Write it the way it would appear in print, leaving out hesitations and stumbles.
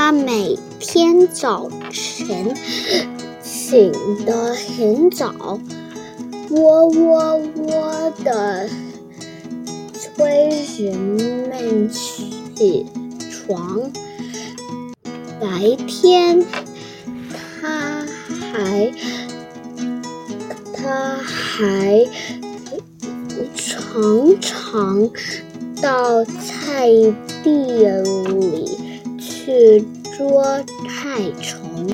他每天早晨醒得很早，喔喔喔地催人们起床。白天他还常常到菜地里去捉害虫。